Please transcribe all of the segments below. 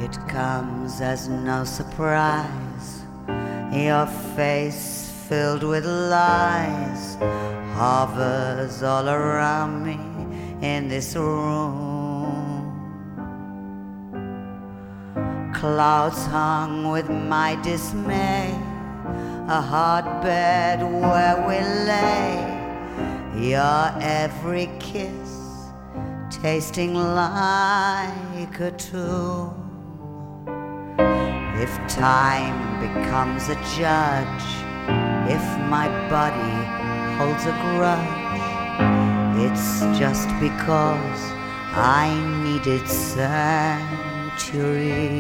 It comes as no surprise, your face filled with lies hovers all around me in this room. Clouds hung with my dismay, a hard bed where we lay, your every kiss tasting like a tomb. If time becomes a judge, if my body holds a grudge, it's just because I needed sanctuary.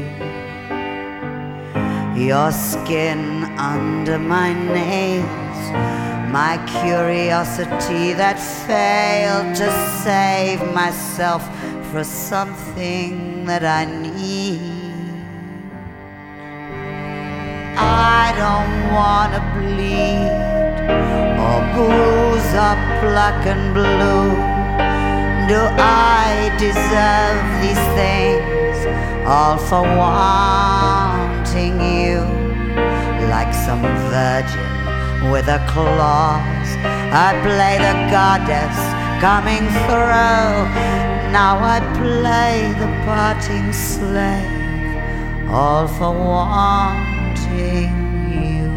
Your skin under my nails, my curiosity that failed to save myself for something that I need. I don't wanna bleed or bruise up black and blue. Do I deserve these things all for wanting you? Like some virgin with a clause, I play the goddess coming through. Now I play the parting slave, all for wanting you.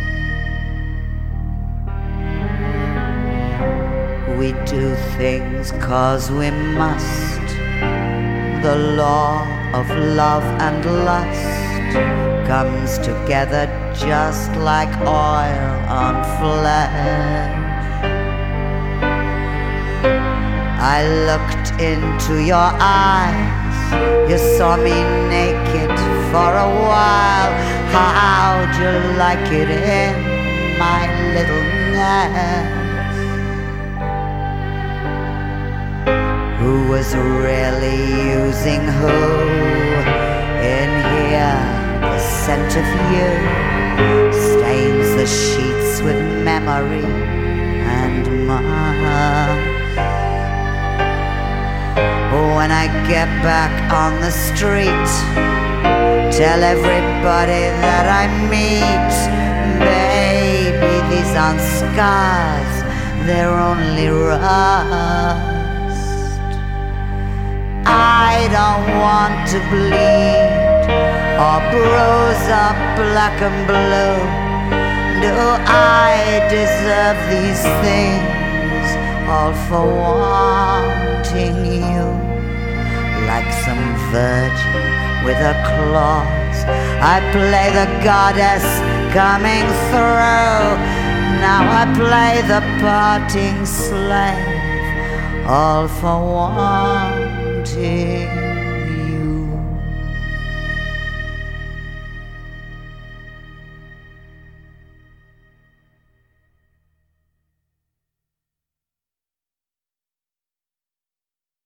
We do things 'cause we must. The law of love and lust comes together just like oil on flesh. I looked into your eyes, you saw me naked for a while. How'd you like it in my little nest? Who was really using who? In here, the scent of you stains the sheets with memory and must. When I get back on the street, tell everybody that I meet, baby, these aren't scars, they're only rust. I don't want to bleed or bruise up black and blue. Do I deserve these things all for wanting you? Like some virgin with a clause, I play the goddess coming through. Now I play the parting slave, all for wanting